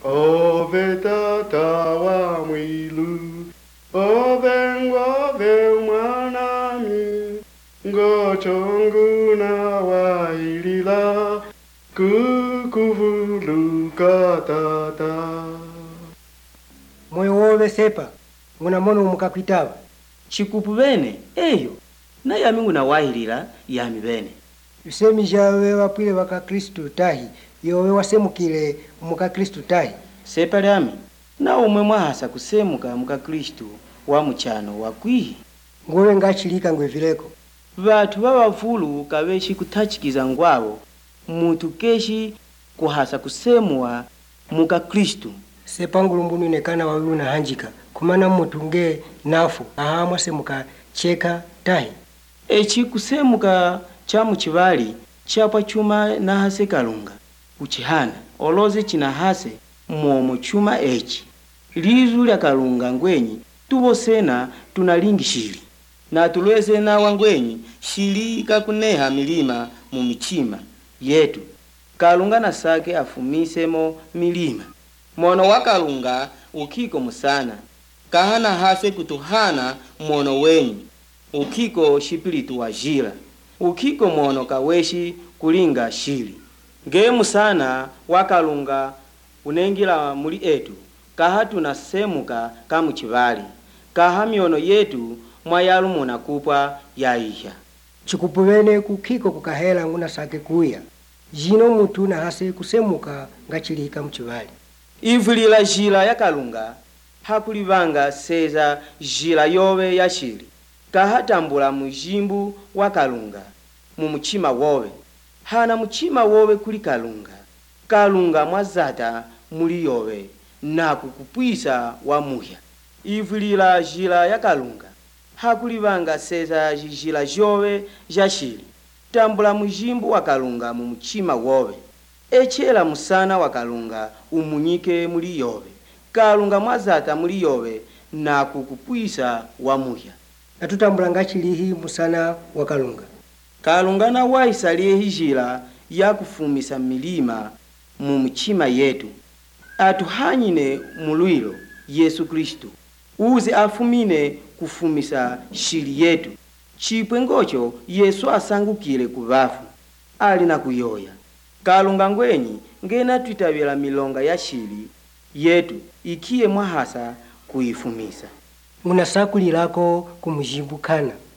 Ove tata wa mwilu, ove ngove mwanami, ngochongu na wailila, kukuvuluka tata. Moyo wowe sepa, nguna mono umukakwitaba. Chikupu bene, eyo, na yami nguna wahilila yami bene. Usemi jawe wapwile waka Kristu tahi, yowe wasemukile muka Kristu tahi. Sepa lyami, na umwe mwahasa kusemuka muka Kristu wa muchano wakwihi. Ngowe ngachilika ngwevileko. Vatu vavavulu kaveshi kutachikiza ngwavo, mutu keshi kuhasa kusemua muka Kristu. Sepa ngulumbunu inekana wawilu na hanjika, kumana mutu nge nafu, ahamwa semuka cheka tahi. Echi kusemuka cha muchivali, chapa chuma na hase kalunga. Uchihana, oloze china hase, muomo chuma echi. Lizu lya kalunga ngwenyi, tuvo sena tunalingishili. Na tulweze na wangwenyi, shili kakuneha milima mumichima yetu. Kalunga na sake afumisemo milima. Mono wa kalunga ukiko musana. Kahana hase kutuhana mono wenyi. Ukiko shipilitu wajila. Ukiko mono kaweshi kulinga shili. Nge musana wa kalunga unengila muli etu. Kaha tunasemuka kamuchivali. Kaha miono yetu mwayalu muna kupwa yaisha. Chikupu bene kukiko kukahela nguna sake kuya. Jino mutu na hase kusemuka ngachilika mchivali. Ivulila jila ya kalunga hakulivanga seza jila yowe ya shili. Kahatambula mujimbu wa kalunga mumuchima wowe. Hana muchima wowe kuli kalunga. Kalunga mwazata muli yowe na kukupwisa wa muhya. Ivulila jila ya kalunga hakulivanga seza jila jowe ja shili. Tambula mujimbu wa kalunga mumuchima wowe. Echela musana wa kalunga umunyike muli yowe. Kalunga mwazata muli yowe na kukupwisa wa muhya. Natutambula ngachilihi musana wa kalunga. Kalunga na waisaliye hijila ya kufumisa milima mumuchima yetu. Atuhanyine mulwilo Yesu Kristu. Uze afumine kufumisa shili yetu. Chipwe ngocho Yesu asangukile kuvafu. Ali na kuyoya. Kalunga ngwenyi ngena tuitavila milonga ya shili yetu ikie mwahasa kuifumisa. Nguna sakuli lako kumujimbu kana.